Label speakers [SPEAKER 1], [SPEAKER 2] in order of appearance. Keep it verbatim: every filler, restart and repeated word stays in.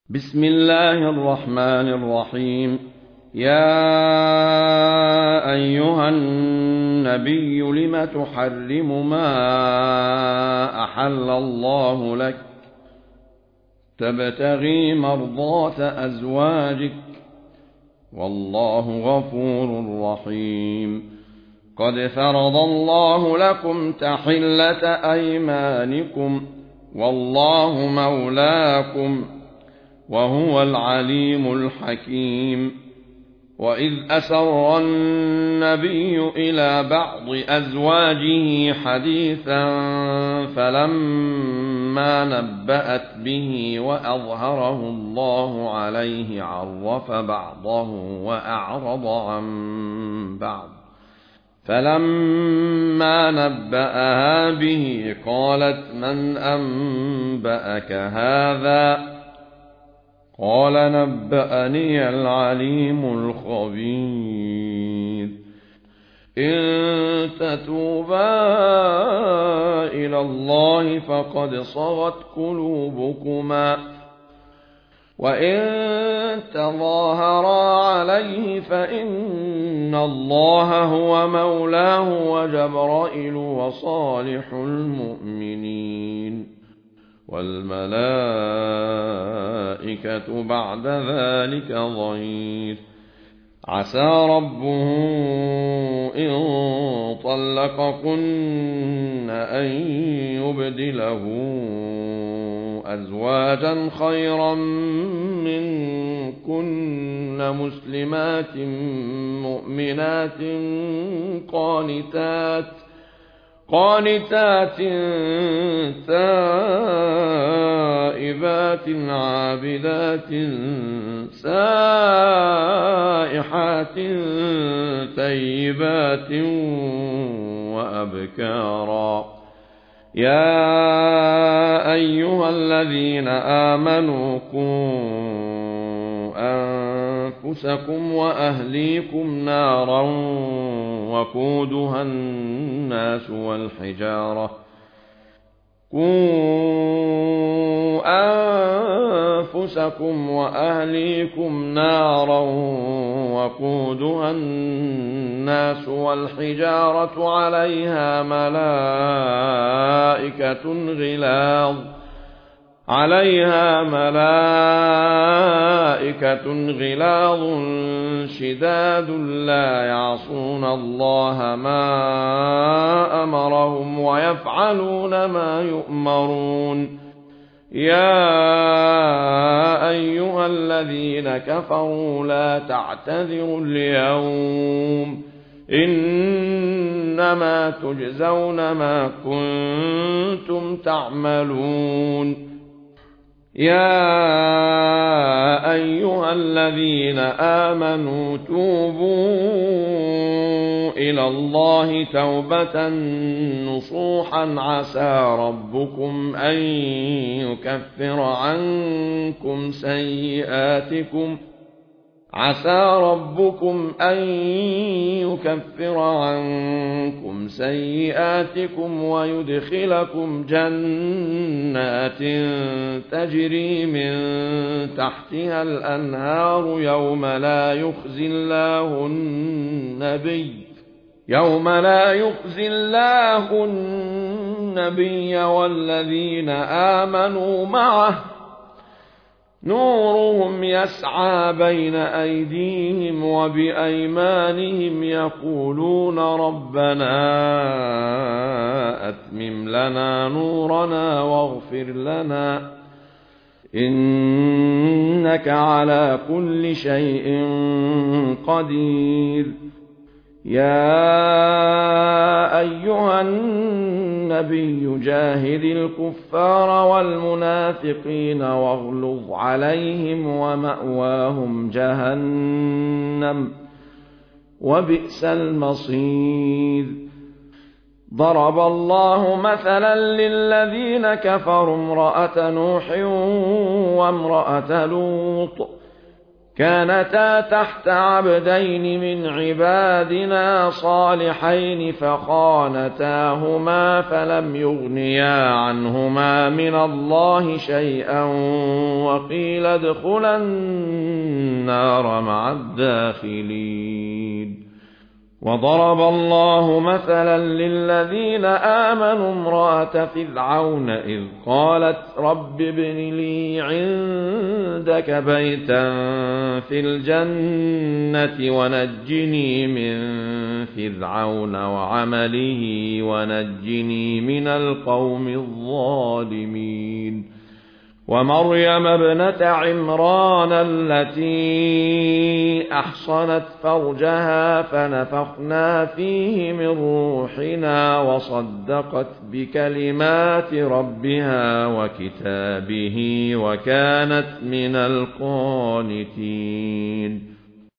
[SPEAKER 1] بسم الله الرحمن الرحيم. يا أيها النبي لم تحرم ما أحل الله لك تبتغي مرضات أزواجك والله غفور رحيم. قد فرض الله لكم تحلة أيمانكم والله مولاكم وهو العليم الحكيم. وإذ أسر النبي إلى بعض أزواجه حديثا فلما نبأت به وأظهره الله عليه عرف بعضه وأعرض عن بعض، فلما نبأها به قالت من أنبأك هذا؟ قال نبأني العليم الخبير. إن تتوبا إلى الله فقد صغت قلوبكما، وإن تظاهرا عليه فإن الله هو مولاه وجبرائيل وصالح المؤمنين والملائكة بعد ذلك ظهير. عسى ربه إن طلقكن أن يبدله أزواجا خيرا منكن مسلمات مؤمنات قانتات قانتات تائبات عابدات سائحات ثيبات وأبكارا. يا أيها الذين آمنوا قوا أنفسكم وأهليكم نارا وقودها الناس والحجارة قوا أنفسكم وأهليكم نارا وقودها الناس والحجارة عليها ملائكة غلاظ عليها ملائكة غلاظ شداد لا يعصون الله ما أمرهم ويفعلون ما يؤمرون. يا أيها الذين كفروا لا تعتذروا اليوم إنما تجزون ما كنتم تعملون. يا أيها الذين آمنوا توبوا إلى الله توبة نصوحا عسى ربكم أن يكفر عنكم سيئاتكم عسى ربكم أن يكفر عنكم سيئاتكم ويدخلكم جنات تجري من تحتها الأنهار يوم لا يخزي الله النبي يوم لا يخزي الله النبي والذين آمنوا معه نورهم يسعى بين أيديهم وبأيمانهم يقولون ربنا أتمم لنا نورنا واغفر لنا إنك على كل شيء قدير. يا أيها النبي جاهد الكفار والمنافقين واغلظ عليهم ومأواهم جهنم وبئس المصير. ضرب الله مثلا للذين كفروا امرأة نوح وامرأة لوط كانتا تحت عبدين من عبادنا صالحين فخانتاهما فلم يغنيا عنهما من الله شيئا وقيل ادخلا النار مع الداخلين. وضرب الله مثلا للذين آمنوا امرأة فرعون إذ قالت رب ابن لي عندك بيتا في الجنة ونجني من فرعون وعمله ونجني من القوم الظالمين. ومريم ابنة عمران التي أحصنت فرجها فنفخنا فيه من روحنا وصدقت بكلمات ربها وكتابه وكانت من القانتين.